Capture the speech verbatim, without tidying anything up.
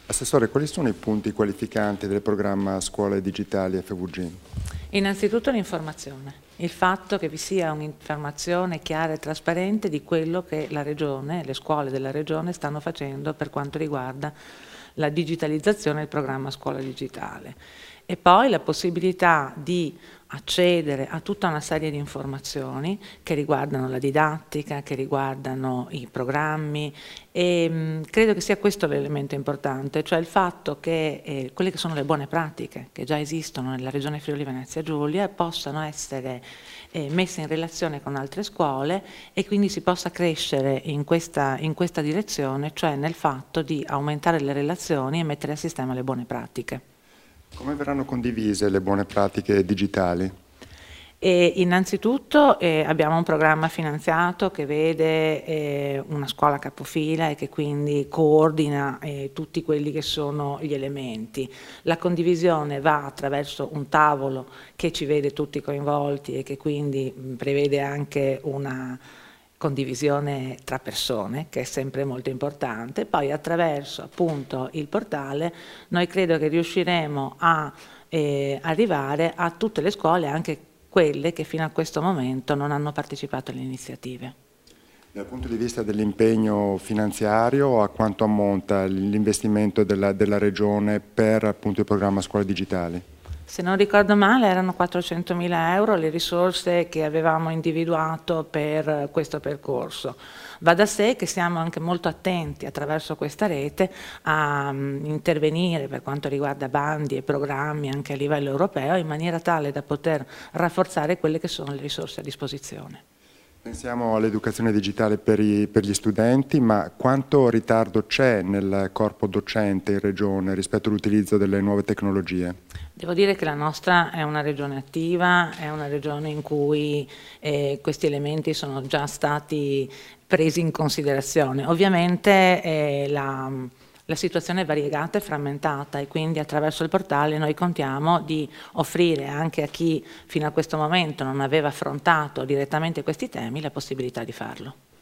Assessore, quali sono i punti qualificanti del programma Scuole Digitali F V G? Innanzitutto l'informazione, il fatto che vi sia un'informazione chiara e trasparente di quello che la Regione, le scuole della Regione stanno facendo per quanto riguarda la digitalizzazione del programma Scuola Digitale. E poi la possibilità di accedere a tutta una serie di informazioni che riguardano la didattica, che riguardano i programmi e mh, credo che sia questo l'elemento importante, cioè il fatto che eh, quelle che sono le buone pratiche che già esistono nella Regione Friuli Venezia Giulia possano essere eh, messe in relazione con altre scuole e quindi si possa crescere in questa, in questa direzione, cioè nel fatto di aumentare le relazioni e mettere a sistema le buone pratiche. Come verranno condivise le buone pratiche digitali? E innanzitutto eh, abbiamo un programma finanziato che vede eh, una scuola capofila e che quindi coordina eh, tutti quelli che sono gli elementi. La condivisione va attraverso un tavolo che ci vede tutti coinvolti e che quindi mh, prevede anche una condivisione tra persone, che è sempre molto importante. Poi attraverso appunto il portale noi credo che riusciremo a eh, arrivare a tutte le scuole, anche quelle che fino a questo momento non hanno partecipato alle iniziative. Dal punto di vista dell'impegno finanziario, a quanto ammonta l'investimento della, della Regione per appunto il programma Scuole Digitali? Se non ricordo male erano quattrocentomila euro le risorse che avevamo individuato per questo percorso. Va da sé che siamo anche molto attenti attraverso questa rete a um, intervenire per quanto riguarda bandi e programmi anche a livello europeo in maniera tale da poter rafforzare quelle che sono le risorse a disposizione. Pensiamo all'educazione digitale per, i, per gli studenti, ma quanto ritardo c'è nel corpo docente in Regione rispetto all'utilizzo delle nuove tecnologie? Devo dire che la nostra è una regione attiva, è una regione in cui eh, questi elementi sono già stati presi in considerazione. Ovviamente eh, la, la situazione è variegata e frammentata e quindi attraverso il portale noi contiamo di offrire anche a chi fino a questo momento non aveva affrontato direttamente questi temi la possibilità di farlo.